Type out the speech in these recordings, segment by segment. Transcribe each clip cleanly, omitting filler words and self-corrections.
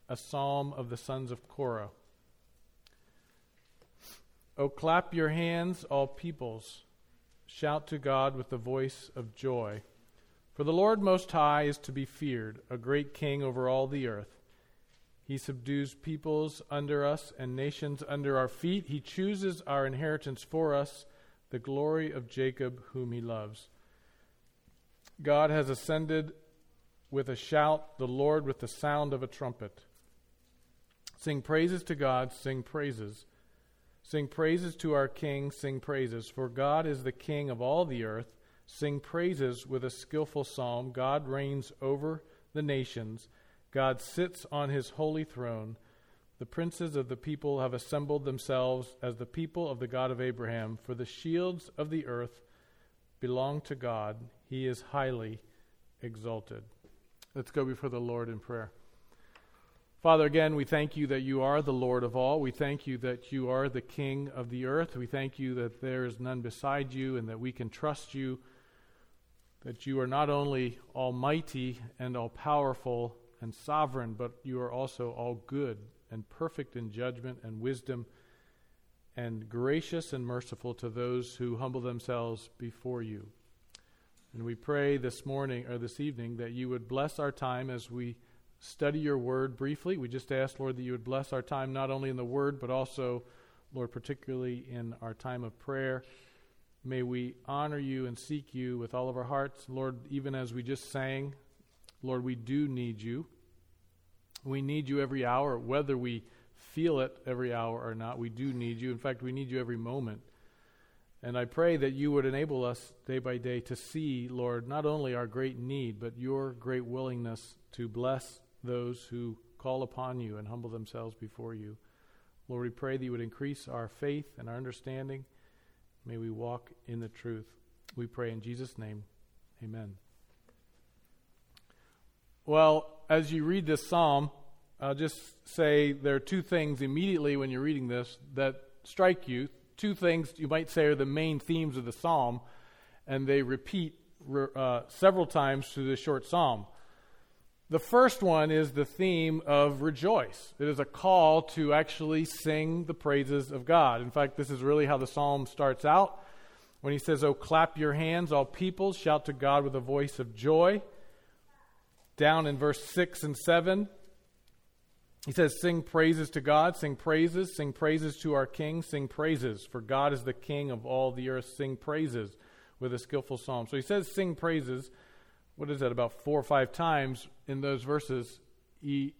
a psalm of the sons of Korah. O clap your hands, all peoples. Shout to God with the voice of joy. For the Lord Most High is to be feared, a great king over all the earth. He subdues peoples under us and nations under our feet. He chooses our inheritance for us, the glory of Jacob whom he loves. God has ascended with a shout, the Lord with the sound of a trumpet. Sing praises to God, sing praises. Sing praises to our King, sing praises. For God is the King of all the earth. Sing praises with a skillful psalm. God reigns over the nations. God sits on his holy throne. The princes of the people have assembled themselves as the people of the God of Abraham. For the shields of the earth belong to God. He is highly exalted. Let's go before the Lord in prayer. Father, again, we thank you that you are the Lord of all. We thank you that you are the King of the earth. We thank you that there is none beside you and that we can trust you, that you are not only almighty and all-powerful and sovereign, but you are also all good and perfect in judgment and wisdom and gracious and merciful to those who humble themselves before you. And we pray this morning or this evening that you would bless our time as we study your word briefly. We just ask, Lord, that you would bless our time not only in the word, but also, Lord, particularly in our time of prayer. May we honor you and seek you with all of our hearts. Lord, even as we just sang, Lord, we do need you. We need you every hour, whether we feel it every hour or not. We do need you. In fact, we need you every moment. And I pray that you would enable us day by day to see, Lord, not only our great need, but your great willingness to bless those who call upon you and humble themselves before you. Lord, we pray that you would increase our faith and our understanding. May we walk in the truth. We pray in Jesus' name. Amen. Well, as you read this psalm, I'll just say there are two things immediately when you're reading this that strike you. Two things you might say are the main themes of the psalm, and they repeat several times through this short psalm. The first one is the theme of rejoice. It is a call to actually sing the praises of God. In fact, this is really how the psalm starts out. When he says, "Oh, clap your hands, all peoples, shout to God with a voice of joy." Down in verse 6 and 7, he says, "Sing praises to God, sing praises to our King, sing praises, for God is the King of all the earth, sing praises," with a skillful psalm. So he says sing praises. What is that, about 4 or 5 times in those verses? He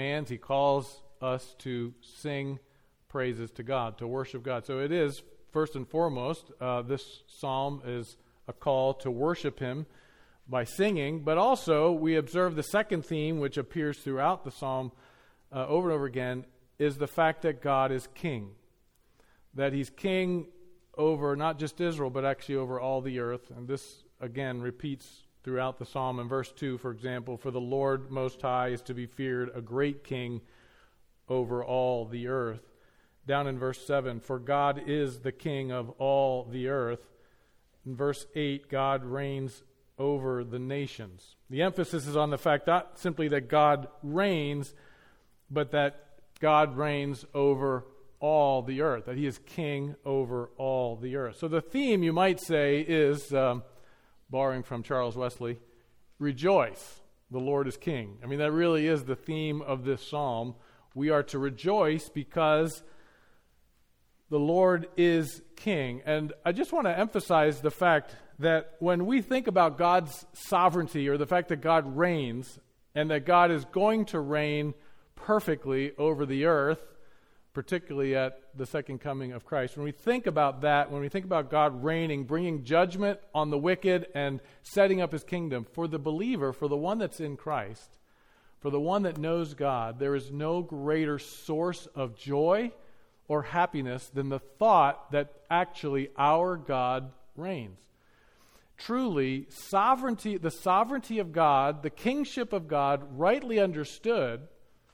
calls us to sing praises to God, to worship God. So it is, first and foremost, this psalm is a call to worship him by singing, but also we observe the second theme, which appears throughout the psalm over and over again, is the fact that God is king. That he's king over not just Israel, but actually over all the earth. And this, again, repeats throughout the psalm. In verse 2, for example, "For the Lord Most High is to be feared, a great king over all the earth." Down in verse 7, "For God is the king of all the earth." In verse 8, "God reigns over the nations." The emphasis is on the fact not simply that God reigns, but that God reigns over all the earth, that he is king over all the earth. So the theme, you might say, is, borrowing from Charles Wesley, rejoice, the Lord is king. I mean, that really is the theme of this psalm. We are to rejoice because the Lord is king. And I just want to emphasize the fact that when we think about God's sovereignty, or the fact that God reigns, and that God is going to reign perfectly over the earth, particularly at the second coming of Christ. When we think about that, when we think about God reigning, bringing judgment on the wicked and setting up his kingdom, for the believer, for the one that's in Christ, for the one that knows God, there is no greater source of joy or happiness than the thought that actually our God reigns. Truly, sovereignty, the sovereignty of God, the kingship of God, rightly understood,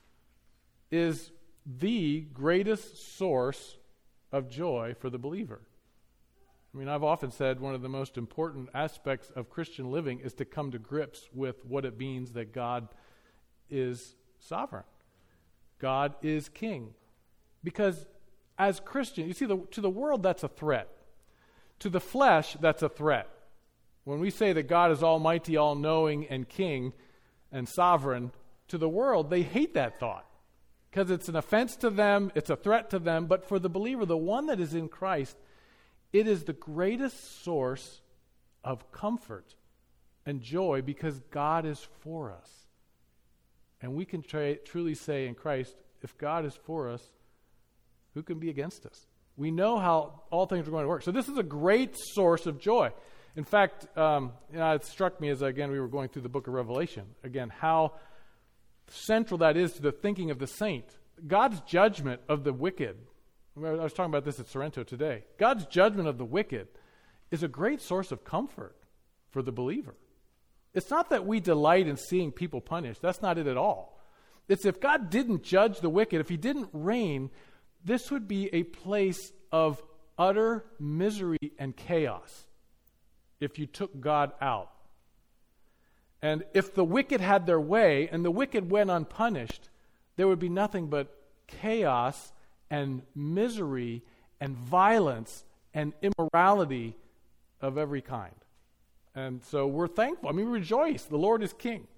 is the greatest source of joy for the believer. I mean, I've often said one of the most important aspects of Christian living is to come to grips with what it means that God is sovereign. God is king. Because as Christians, you see, to the world, that's a threat. To the flesh, that's a threat. When we say that God is almighty, all-knowing, and king, and sovereign, to the world, they hate that thought. Because it's an offense to them, it's a threat to them. But for the believer, the one that is in Christ, it is the greatest source of comfort and joy because God is for us. And we can truly say in Christ, if God is for us, who can be against us? We know how all things are going to work. So this is a great source of joy. In fact, it struck me as, again, we were going through the book of Revelation, again, how central that is to the thinking of the saint. God's judgment of the wicked, I was talking about this at Sorrento today. God's judgment of the wicked is a great source of comfort for the believer. It's not that we delight in seeing people punished. That's not it at all. It's if God didn't judge the wicked, if he didn't reign, this would be a place of utter misery and chaos if you took God out. And if the wicked had their way and the wicked went unpunished, there would be nothing but chaos and misery and violence and immorality of every kind. And so we're thankful. We rejoice. The Lord is king.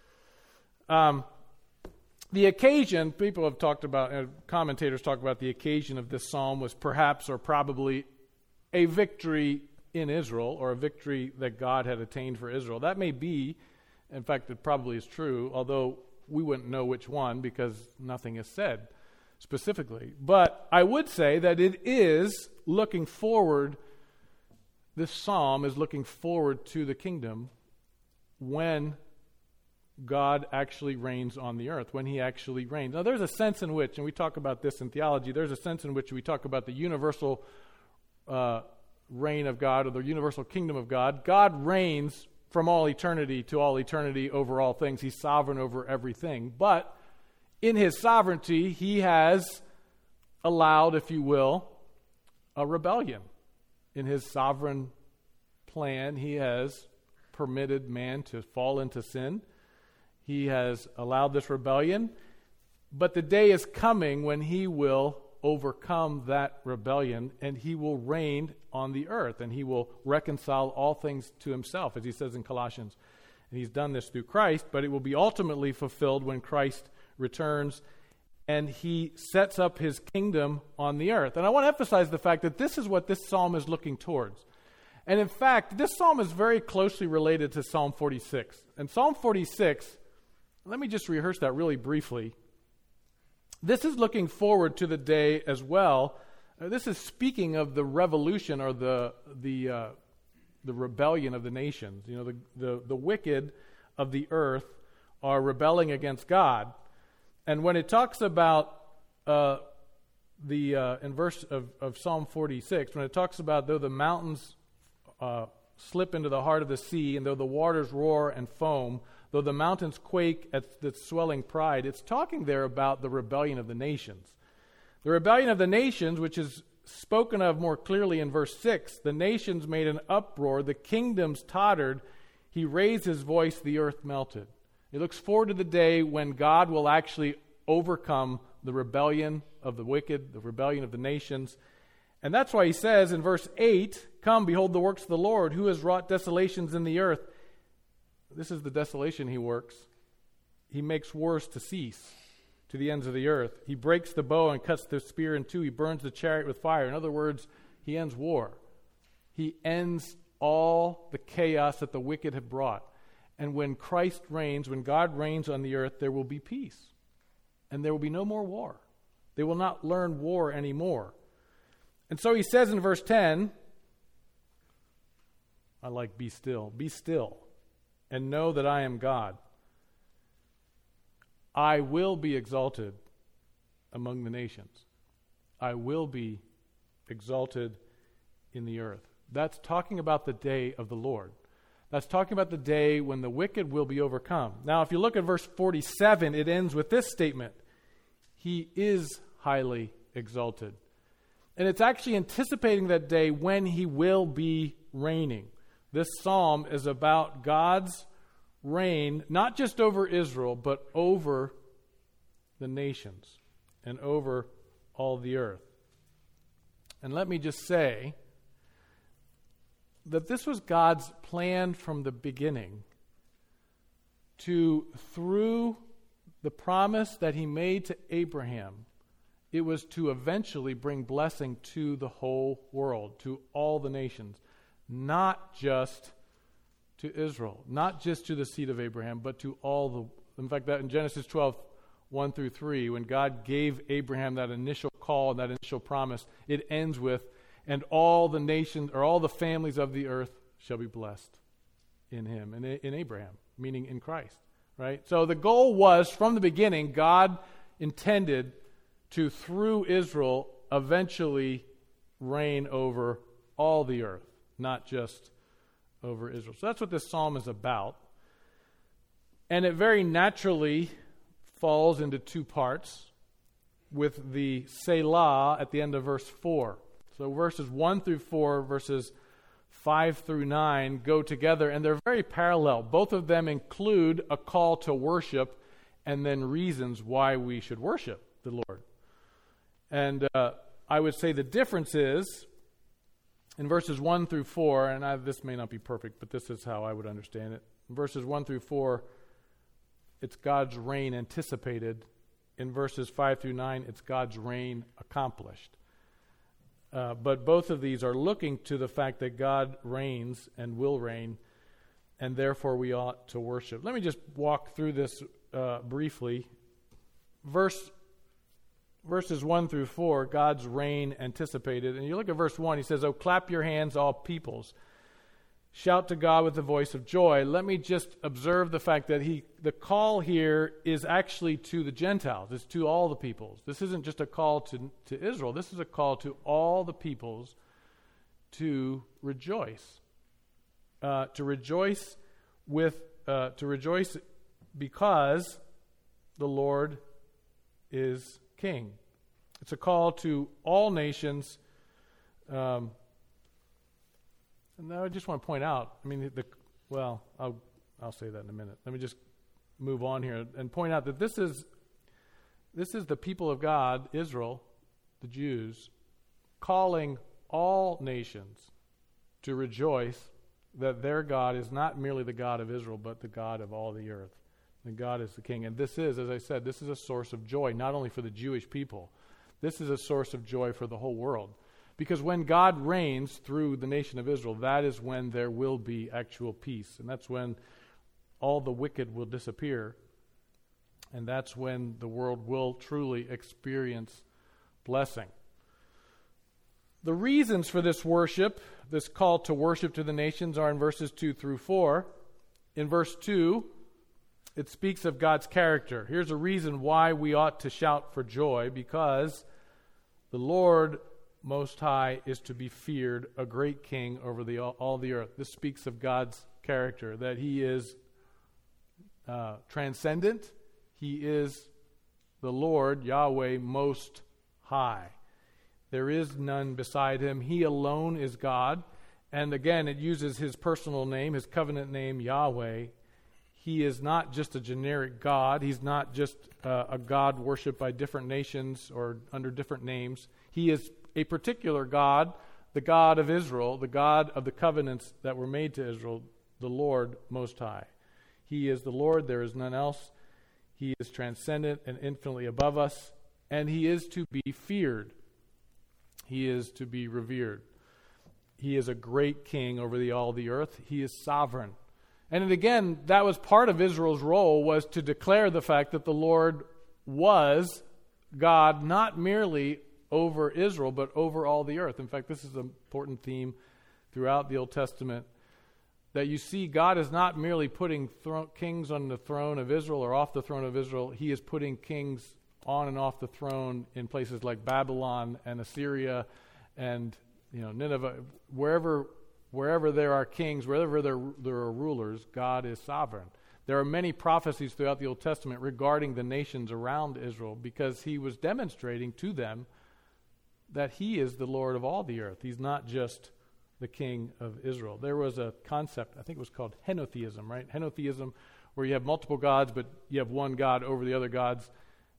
The occasion, people have talked about, commentators talk about the occasion of this psalm was perhaps or probably a victory in Israel or a victory that God had attained for Israel. That may be, in fact, it probably is true, although we wouldn't know which one because nothing is said specifically. But I would say that it is looking forward, this psalm is looking forward to the kingdom when God actually reigns on the earth, when he actually reigns. Now there's a sense in which, and we talk about this in theology, there's a sense in which we talk about the universal reign of God or the universal kingdom of God. God reigns from all eternity to all eternity over all things. He's sovereign over everything. But in his sovereignty, he has allowed, if you will, a rebellion. In his sovereign plan, he has permitted man to fall into sin. He has allowed this rebellion. But the day is coming when he will overcome that rebellion and he will reign on the earth and he will reconcile all things to himself, as he says in Colossians. And he's done this through Christ, but it will be ultimately fulfilled when Christ returns and he sets up his kingdom on the earth. And I want to emphasize the fact that this is what this psalm is looking towards. And in fact, this psalm is very closely related to Psalm 46. And Psalm 46, let me just rehearse that really briefly. This is looking forward to the day as well. This is speaking of the revolution or the rebellion of the nations. You know, the wicked of the earth are rebelling against God. And when it talks about in verse of Psalm 46, when it talks about though the mountains slip into the heart of the sea, and though the waters roar and foam, though the mountains quake at the swelling pride, it's talking there about the rebellion of the nations. The rebellion of the nations, which is spoken of more clearly in verse 6, the nations made an uproar, the kingdoms tottered, he raised his voice, the earth melted. He looks forward to the day when God will actually overcome the rebellion of the wicked, the rebellion of the nations. And that's why he says in verse 8, come, behold the works of the Lord, who has wrought desolations in the earth. This is the desolation he works. He makes wars to cease to the ends of the earth. He breaks the bow and cuts the spear in two. He burns the chariot with fire. In other words, he ends war. He ends all the chaos that the wicked have brought. And when Christ reigns, when God reigns on the earth, there will be peace. And there will be no more war. They will not learn war anymore. And so he says in verse 10, I like be still, and know that I am God. I will be exalted among the nations. I will be exalted in the earth. That's talking about the day of the Lord. That's talking about the day when the wicked will be overcome. Now, if you look at verse 47, it ends with this statement. He is highly exalted. And it's actually anticipating that day when he will be reigning. This psalm is about God's reign, not just over Israel, but over the nations and over all the earth. And let me just say that this was God's plan from the beginning to, through the promise that he made to Abraham, it was to eventually bring blessing to the whole world, to all the nations, not just to Israel, not just to the seed of Abraham, but to all the... In fact, that in Genesis 12, 1 through 3, when God gave Abraham that initial call and that initial promise, it ends with, and all the nations, or all the families of the earth shall be blessed in him, in Abraham, meaning in Christ, right? So the goal was, from the beginning, God intended to, through Israel, eventually reign over all the earth, not just over Israel. So that's what this psalm is about. And it very naturally falls into two parts, with the Selah at the end of verse 4. So verses 1 through 4, verses 5 through 9 go together, and they're very parallel. Both of them include a call to worship and then reasons why we should worship the Lord. And I would say the difference is, in verses 1 through 4, and this may not be perfect, but this is how I would understand it. In verses 1 through 4, it's God's reign anticipated. In verses 5 through 9, it's God's reign accomplished. But both of these are looking to the fact that God reigns and will reign, and therefore we ought to worship. Let me just walk through this briefly. Verses 1 through 4, God's reign anticipated. And you look at verse 1, he says, "Oh, clap your hands, all peoples. Shout to God with the voice of joy." Let me just observe the fact that the call here is actually to the Gentiles. It's to all the peoples. This isn't just a call to Israel. This is a call to all the peoples to rejoice. To rejoice because the Lord is King. It's a call to all nations. And I just want to point out, I'll say that in a minute. Let me just move on here and point out that this is the people of God, Israel, the Jews, calling all nations to rejoice that their God is not merely the God of Israel, but the God of all the earth. And God is the King. And this is, as I said, this is a source of joy, not only for the Jewish people. This is a source of joy for the whole world. Because when God reigns through the nation of Israel, that is when there will be actual peace. And that's when all the wicked will disappear. And that's when the world will truly experience blessing. The reasons for this worship, this call to worship to the nations, are in verses 2 through 4. In verse 2, it speaks of God's character. Here's a reason why we ought to shout for joy: because the Lord Most High is to be feared, a great King over all the earth. This speaks of God's character, that he is transcendent. He is the Lord, Yahweh, Most High. There is none beside him. He alone is God. And again, it uses his personal name, his covenant name, Yahweh. He is not just a generic God. He's not just a God worshipped by different nations or under different names. He is a particular God, the God of Israel, the God of the covenants that were made to Israel, the Lord Most High. He is the Lord, there is none else. He is transcendent and infinitely above us, and he is to be feared. He is to be revered. He is a great King over all the earth. He is sovereign. And again, that was part of Israel's role, was to declare the fact that the Lord was God, not merely over Israel, but over all the earth. In fact, this is an important theme throughout the Old Testament, that you see God is not merely putting kings on the throne of Israel or off the throne of Israel. He is putting kings on and off the throne in places like Babylon and Assyria and Nineveh. Wherever there are kings, wherever there are rulers, God is sovereign. There are many prophecies throughout the Old Testament regarding the nations around Israel, because he was demonstrating to them that he is the Lord of all the earth. He's not just the King of Israel. There was a concept, I think it was called henotheism, right? Henotheism, where you have multiple gods, but you have one God over the other gods.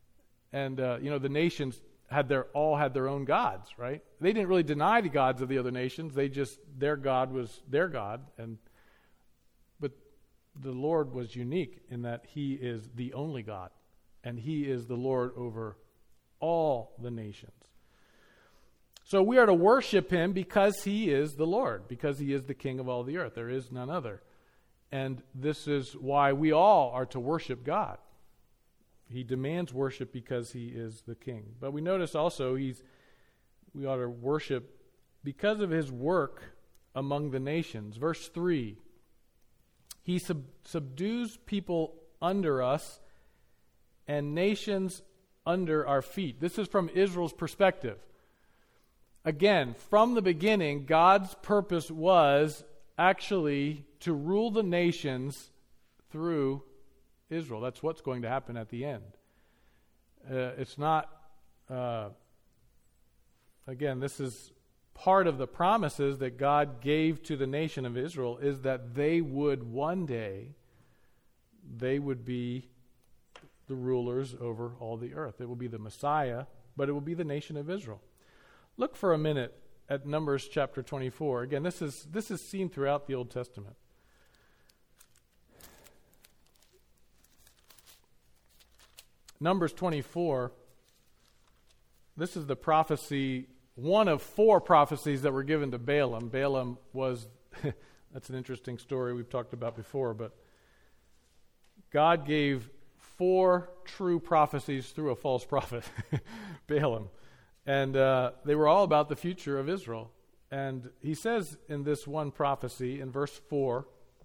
And the nations all had their own gods, right? They didn't really deny the gods of the other nations. Their God was their God, but the Lord was unique in that He is the only God, and He is the Lord over all the nations. So we are to worship Him because He is the Lord, because He is the King of all the earth. There is none other. And this is why we all are to worship God. He demands worship because He is the King. But we notice also we ought to worship because of His work among the nations. Verse 3, He subdues people under us and nations under our feet. This is from Israel's perspective. Again, from the beginning, God's purpose was actually to rule the nations through Israel. That's what's going to happen at the end. It's not, again, this is part of the promises that God gave to the nation of Israel, is that they would one day, they would be the rulers over all the earth. It will be the Messiah, but it will be the nation of Israel. Look for a minute at Numbers chapter 24. Again, this is seen throughout the Old Testament. Numbers 24, this is the prophecy, one of 4 prophecies that were given to Balaam. Balaam was, that's an interesting story we've talked about before, but God gave 4 true prophecies through a false prophet, Balaam. And they were all about the future of Israel. And he says in this one prophecy, in verse 4,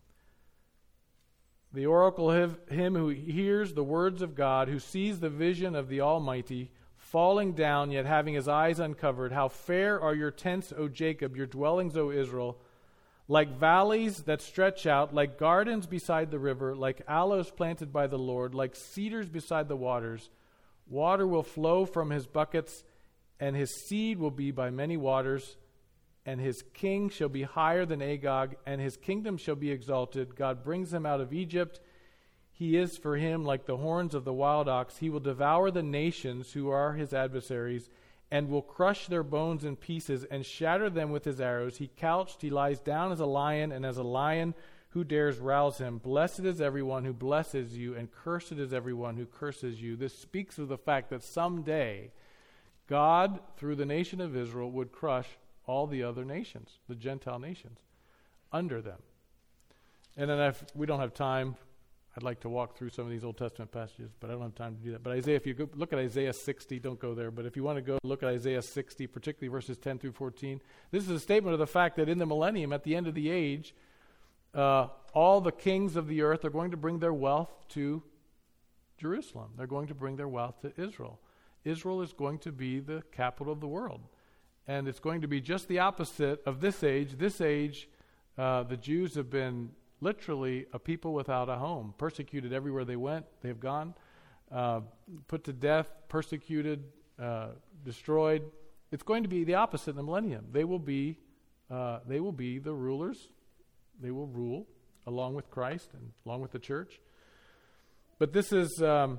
the oracle of him who hears the words of God, who sees the vision of the Almighty, falling down, yet having his eyes uncovered. How fair are your tents, O Jacob, your dwellings, O Israel, like valleys that stretch out, like gardens beside the river, like aloes planted by the Lord, like cedars beside the waters. Water will flow from his buckets, and his seed will be by many waters, and his king shall be higher than Agag, and his kingdom shall be exalted. God brings him out of Egypt. He is for him like the horns of the wild ox. He will devour the nations who are his adversaries, and will crush their bones in pieces, and shatter them with his arrows. He lies down as a lion, and as a lion who dares rouse him. Blessed is everyone who blesses you, and cursed is everyone who curses you. This speaks of the fact that someday God, through the nation of Israel, would crush all the other nations, the Gentile nations, under them. And then if we don't have time, I'd like to walk through some of these Old Testament passages, but I don't have time to do that. But Isaiah, if you look at Isaiah 60, don't go there, but if you want to go look at Isaiah 60, particularly verses 10 through 14, this is a statement of the fact that in the millennium, at the end of the age, all the kings of the earth are going to bring their wealth to Jerusalem. They're going to bring their wealth to Israel. Israel is going to be the capital of the world. And it's going to be just the opposite of this age. This age, the Jews have been literally a people without a home, persecuted everywhere they went. They have gone, put to death, persecuted, destroyed. It's going to be the opposite in the millennium. They will be the rulers. They will rule along with Christ and along with the church. But this is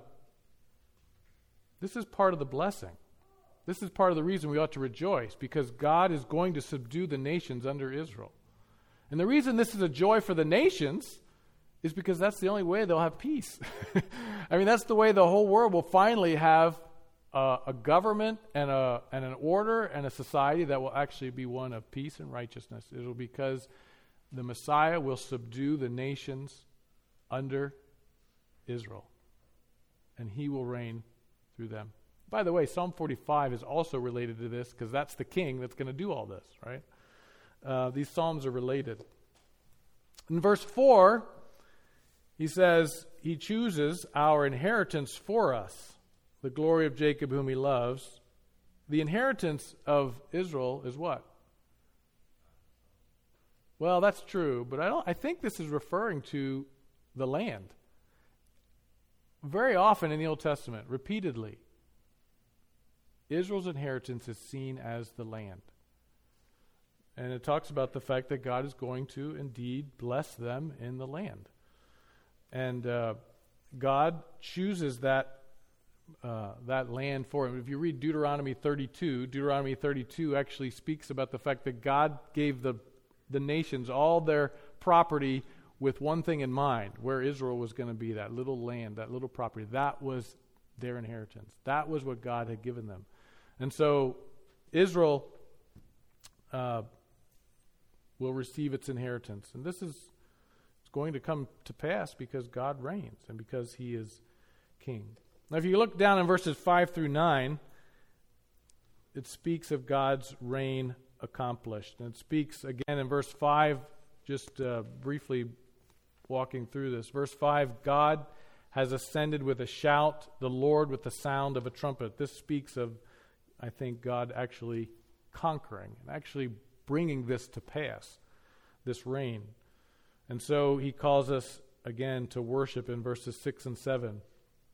part of the blessing. This is part of the reason we ought to rejoice, because God is going to subdue the nations under Israel. And the reason this is a joy for the nations is because that's the only way they'll have peace. I mean, that's the way the whole world will finally have a government and an order and a society that will actually be one of peace and righteousness. It will be because the Messiah will subdue the nations under Israel, and he will reign through them. By the way, Psalm 45 is also related to this, because that's the king that's going to do all this, right? These psalms are related. In verse 4, he says, he chooses our inheritance for us, the glory of Jacob whom he loves. The inheritance of Israel is what? Well, that's true, but I think this is referring to the land. Very often in the Old Testament, repeatedly, Israel's inheritance is seen as the land. And it talks about the fact that God is going to indeed bless them in the land. And God chooses that that land for him. If you read Deuteronomy 32 actually speaks about the fact that God gave the nations all their property with one thing in mind, where Israel was going to be, that little land, that little property. That was their inheritance. That was what God had given them. And so Israel will receive its inheritance. And this is going to come to pass because God reigns and because he is king. Now, if you look down in verses 5 through 9, it speaks of God's reign accomplished. And it speaks again in verse 5, just briefly walking through this. Verse 5, God has ascended with a shout, the Lord with the sound of a trumpet. This speaks of, I think, God actually conquering and actually bringing this to pass, this reign. And so he calls us again to worship in verses 6 and 7.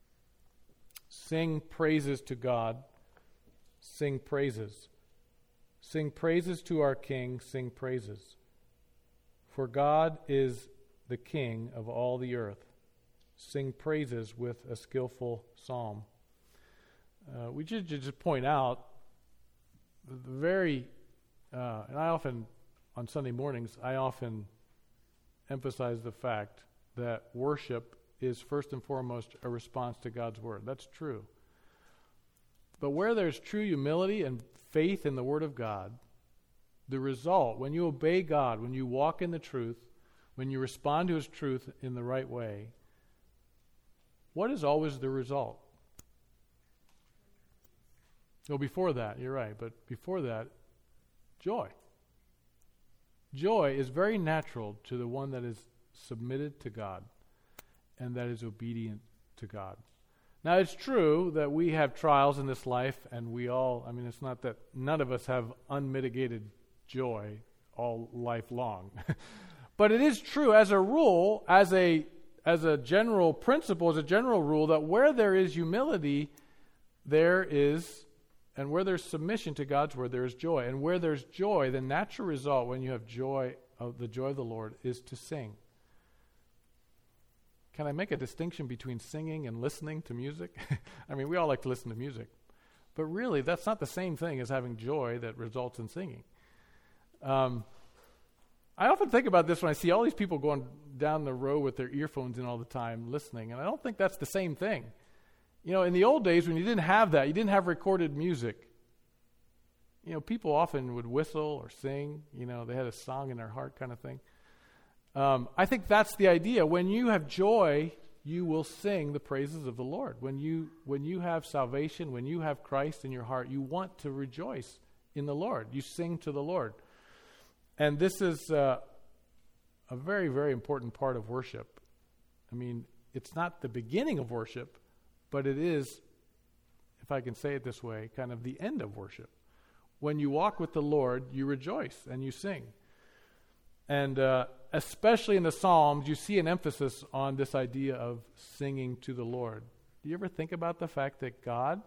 Sing praises to God. Sing praises. Sing praises to our King. Sing praises. For God is the King of all the earth. Sing praises with a skillful psalm. We should just point out and I often, on Sunday mornings, I often emphasize the fact that worship is first and foremost a response to God's word. That's true. But where there's true humility and faith in the word of God, the result, when you obey God, when you walk in the truth, when you respond to his truth in the right way, what is always the result? Well, before that, you're right, but before that, joy. Joy is very natural to the one that is submitted to God and that is obedient to God. Now, it's true that we have trials in this life, and it's not that none of us have unmitigated joy all life long. But it is true as a rule, as a general principle, as a general rule, that where there is humility, there is, and where there's submission to God's word, there is joy. And where there's joy, the natural result when you have joy, of the joy of the Lord, is to sing. Can I make a distinction between singing and listening to music? I mean, we all like to listen to music. But really, that's not the same thing as having joy that results in singing. I often think about this when I see all these people going down the road with their earphones in all the time listening, and I don't think that's the same thing. You know, in the old days when you didn't have that, you didn't have recorded music, people often would whistle or sing, they had a song in their heart kind of thing. I think that's the idea. When you have joy, you will sing the praises of the Lord. When you have salvation, when you have Christ in your heart, you want to rejoice in the Lord. You sing to the Lord. And this is a very, very important part of worship. I mean, it's not the beginning of worship, but it is, if I can say it this way, kind of the end of worship. When you walk with the Lord, you rejoice and you sing. And especially in the Psalms, you see an emphasis on this idea of singing to the Lord. Do you ever think about the fact that God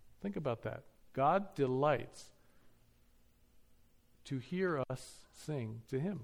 delights to hear us sing to him?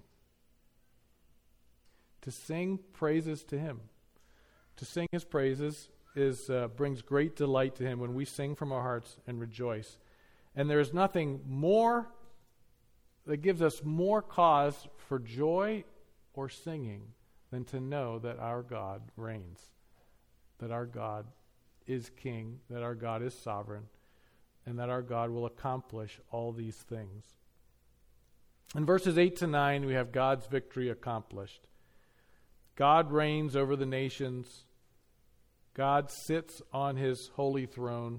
To sing praises to him. To sing his praises brings great delight to him when we sing from our hearts and rejoice. And there is nothing more that gives us more cause for joy or singing than to know that our God reigns, that our God is king, that our God is sovereign, and that our God will accomplish all these things. In verses 8 to 9, we have God's victory accomplished. God reigns over the nations. God sits on his holy throne.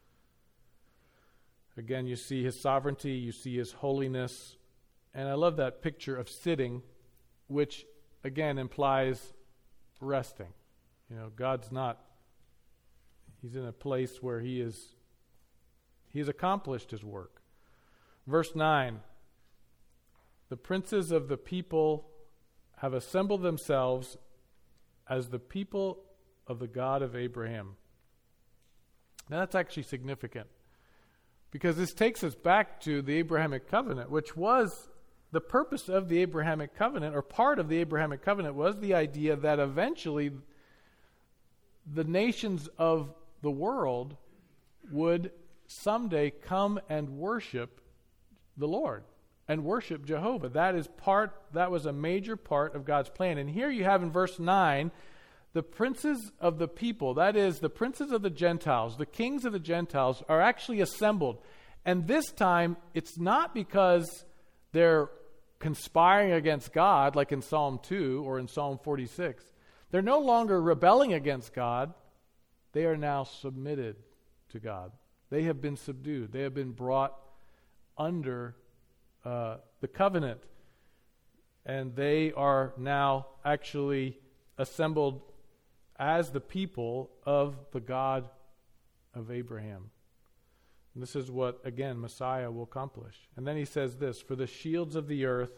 Again, you see his sovereignty, you see his holiness. And I love that picture of sitting, which again implies resting. God's not, he's in a place where he's accomplished his work. Verse 9, the princes of the people have assembled themselves as the people of the God of Abraham. Now that's actually significant, because this takes us back to the Abrahamic covenant, which was the purpose of the Abrahamic covenant, or part of the Abrahamic covenant was the idea that eventually the nations of the world would someday come and worship the Lord and worship Jehovah. That was a major part of God's plan. And here you have in verse 9, the princes of the people, that is, the princes of the Gentiles, the kings of the Gentiles, are actually assembled. And this time, it's not because they're conspiring against God, like in Psalm 2 or in Psalm 46. They're no longer rebelling against God. They are now submitted to God. They have been subdued. They have been brought under the covenant. And they are now actually assembled as the people of the God of Abraham. And this is what, again, Messiah will accomplish. And then he says this, for the shields of the earth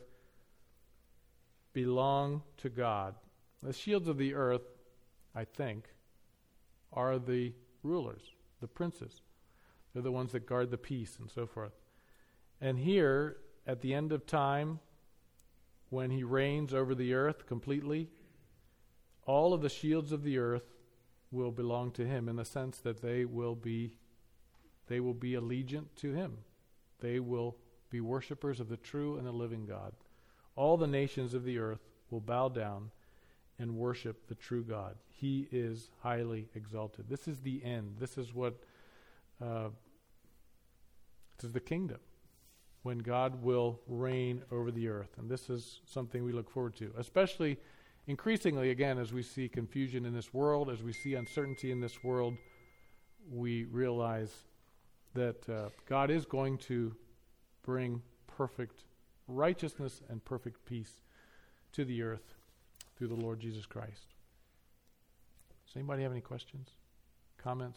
belong to God. The shields of the earth, I think, are the rulers, the princes. They're the ones that guard the peace and so forth. And here, at the end of time, when he reigns over the earth completely, all of the shields of the earth will belong to him in the sense that they will be allegiant to him. They will be worshipers of the true and the living God. All the nations of the earth will bow down and worship the true God. He is highly exalted. This is the end. This is what this is the kingdom, when God will reign over the earth. And this is something we look forward to, especially increasingly, again, as we see confusion in this world, as we see uncertainty in this world, we realize that God is going to bring perfect righteousness and perfect peace to the earth through the Lord Jesus Christ. Does anybody have any questions, comments?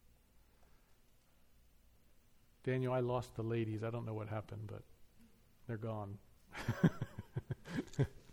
Daniel, I lost the ladies. I don't know what happened, but they're gone.